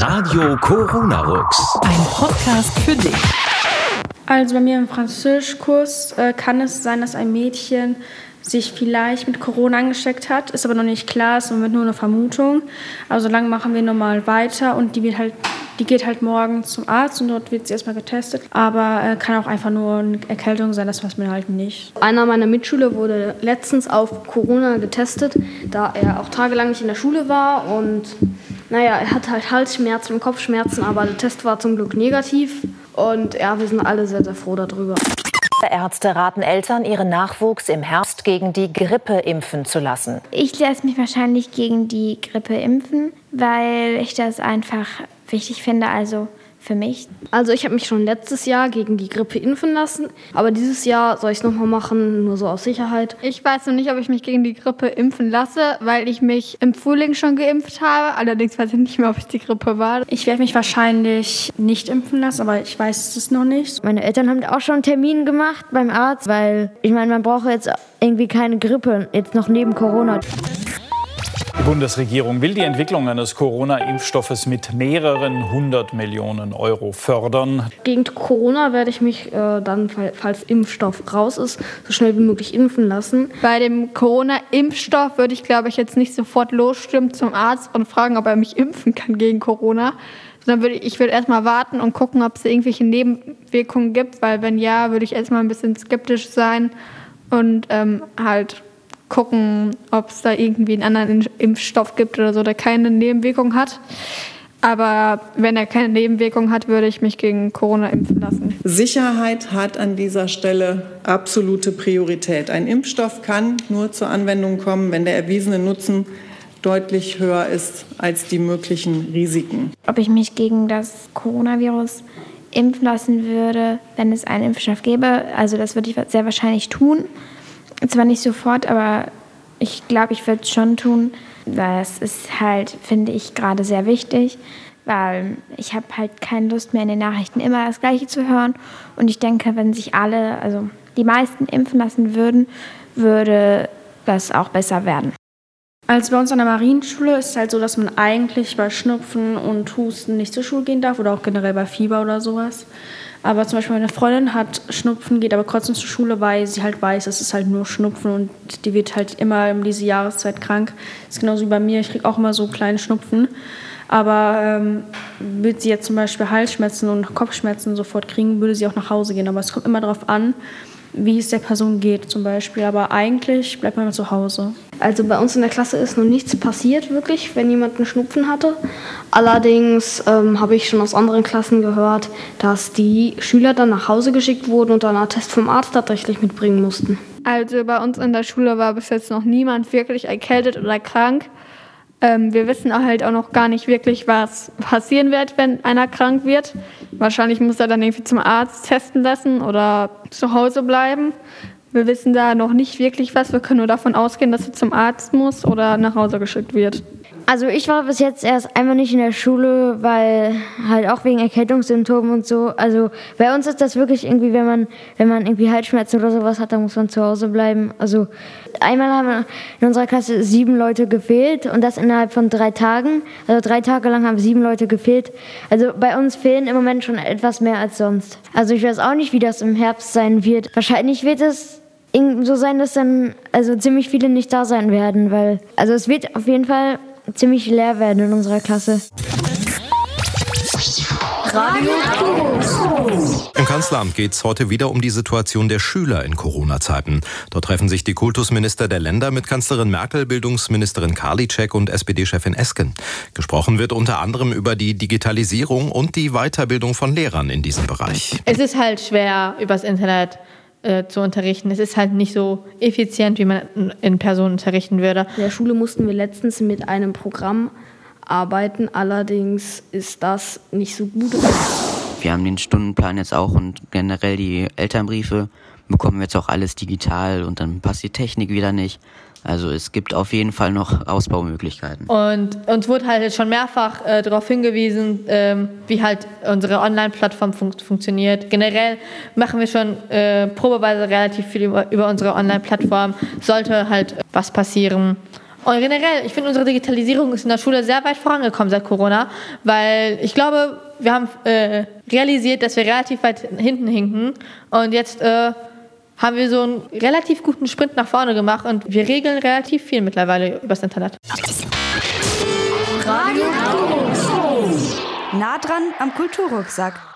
Radio Corona-Rux. Ein Podcast für dich. Also bei mir im Französischkurs kann es sein, dass ein Mädchen sich vielleicht mit Corona angesteckt hat, ist aber noch nicht klar, ist im Moment nur eine Vermutung. Also lang machen wir normal weiter und die geht halt morgen zum Arzt und dort wird sie erstmal getestet. Aber kann auch einfach nur eine Erkältung sein, das weiß man halt nicht. Einer meiner Mitschüler wurde letztens auf Corona getestet, da er auch tagelang nicht in der Schule war und er hat halt Halsschmerzen und Kopfschmerzen, aber der Test war zum Glück negativ und wir sind alle sehr, sehr froh darüber. Ärzte raten Eltern, ihren Nachwuchs im Herbst gegen die Grippe impfen zu lassen. Ich lasse mich wahrscheinlich gegen die Grippe impfen, weil ich das einfach wichtig finde, also für mich. Also ich habe mich schon letztes Jahr gegen die Grippe impfen lassen, aber dieses Jahr soll ich es nochmal machen, nur so aus Sicherheit. Ich weiß noch nicht, ob ich mich gegen die Grippe impfen lasse, weil ich mich im Frühling schon geimpft habe. Allerdings weiß ich nicht mehr, ob es die Grippe war. Ich werde mich wahrscheinlich nicht impfen lassen, aber ich weiß es noch nicht. Meine Eltern haben auch schon einen Termin gemacht beim Arzt, weil ich meine, man braucht jetzt irgendwie keine Grippe, jetzt noch neben Corona. Die Bundesregierung will die Entwicklung eines Corona-Impfstoffes mit mehreren 100 Millionen Euro fördern. Gegen Corona werde ich mich dann, falls Impfstoff raus ist, so schnell wie möglich impfen lassen. Bei dem Corona-Impfstoff würde ich, glaube ich, jetzt nicht sofort losstürmen zum Arzt und fragen, ob er mich impfen kann gegen Corona. Sondern ich würde erstmal warten und gucken, ob es irgendwelche Nebenwirkungen gibt. Weil wenn ja, würde ich erstmal ein bisschen skeptisch sein und halt gucken, ob es da irgendwie einen anderen Impfstoff gibt oder so, der keine Nebenwirkung hat. Aber wenn er keine Nebenwirkung hat, würde ich mich gegen Corona impfen lassen. Sicherheit hat an dieser Stelle absolute Priorität. Ein Impfstoff kann nur zur Anwendung kommen, wenn der erwiesene Nutzen deutlich höher ist als die möglichen Risiken. Ob ich mich gegen das Coronavirus impfen lassen würde, wenn es einen Impfstoff gäbe, also das würde ich sehr wahrscheinlich tun. Zwar nicht sofort, aber ich glaube, ich würde es schon tun. Das ist halt, finde ich, gerade sehr wichtig, weil ich habe halt keine Lust mehr in den Nachrichten immer das Gleiche zu hören. Und ich denke, wenn sich alle, also die meisten impfen lassen würden, würde das auch besser werden. Also bei uns an der Marienschule ist es halt so, dass man eigentlich bei Schnupfen und Husten nicht zur Schule gehen darf oder auch generell bei Fieber oder sowas. Aber zum Beispiel meine Freundin hat Schnupfen, geht aber trotzdem zur Schule, weil sie halt weiß, es ist halt nur Schnupfen und die wird halt immer um diese Jahreszeit krank. Das ist genauso wie bei mir, ich kriege auch immer so kleine Schnupfen. Aber würde sie jetzt zum Beispiel Halsschmerzen und Kopfschmerzen sofort kriegen, würde sie auch nach Hause gehen. Aber es kommt immer darauf an, wie es der Person geht zum Beispiel. Aber eigentlich bleibt man immer zu Hause. Also bei uns in der Klasse ist noch nichts passiert wirklich, wenn jemand einen Schnupfen hatte. Allerdings habe ich schon aus anderen Klassen gehört, dass die Schüler dann nach Hause geschickt wurden und dann einen Attest vom Arzt tatsächlich mitbringen mussten. Also bei uns in der Schule war bis jetzt noch niemand wirklich erkältet oder krank. Wir wissen halt auch noch gar nicht wirklich, was passieren wird, wenn einer krank wird. Wahrscheinlich muss er dann irgendwie zum Arzt testen lassen oder zu Hause bleiben. Wir wissen da noch nicht wirklich was. Wir können nur davon ausgehen, dass er zum Arzt muss oder nach Hause geschickt wird. Also ich war bis jetzt erst einmal nicht in der Schule, weil halt auch wegen Erkältungssymptomen und so. Also bei uns ist das wirklich irgendwie, wenn man irgendwie Halsschmerzen oder sowas hat, dann muss man zu Hause bleiben. Also einmal haben in unserer Klasse 7 Leute gefehlt und das innerhalb von 3 Tagen. Also 3 Tage lang haben 7 Leute gefehlt. Also bei uns fehlen im Moment schon etwas mehr als sonst. Also ich weiß auch nicht, wie das im Herbst sein wird. Wahrscheinlich wird es so sein, dass dann also ziemlich viele nicht da sein werden, weil also es wird auf jeden Fall ziemlich leer werden in unserer Klasse. Im Kanzleramt geht es heute wieder um die Situation der Schüler in Corona-Zeiten. Dort treffen sich die Kultusminister der Länder mit Kanzlerin Merkel, Bildungsministerin Karliczek und SPD-Chefin Esken. Gesprochen wird unter anderem über die Digitalisierung und die Weiterbildung von Lehrern in diesem Bereich. Es ist halt schwer, übers Internet zu unterrichten. Es ist halt nicht so effizient, wie man in Person unterrichten würde. In der Schule mussten wir letztens mit einem Programm arbeiten, allerdings ist das nicht so gut. Wir haben den Stundenplan jetzt auch und generell die Elternbriefe bekommen wir jetzt auch alles digital und dann passt die Technik wieder nicht. Also es gibt auf jeden Fall noch Ausbaumöglichkeiten. Und uns wurde halt schon mehrfach darauf hingewiesen, wie halt unsere Online-Plattform funktioniert. Generell machen wir schon probeweise relativ viel über unsere Online-Plattform. Sollte halt was passieren Und generell, ich finde, unsere Digitalisierung ist in der Schule sehr weit vorangekommen seit Corona, weil ich glaube, wir haben realisiert, dass wir relativ weit hinten hinken und jetzt haben wir so einen relativ guten Sprint nach vorne gemacht und wir regeln relativ viel mittlerweile übers Internet. Radio nah dran am Kulturrucksack.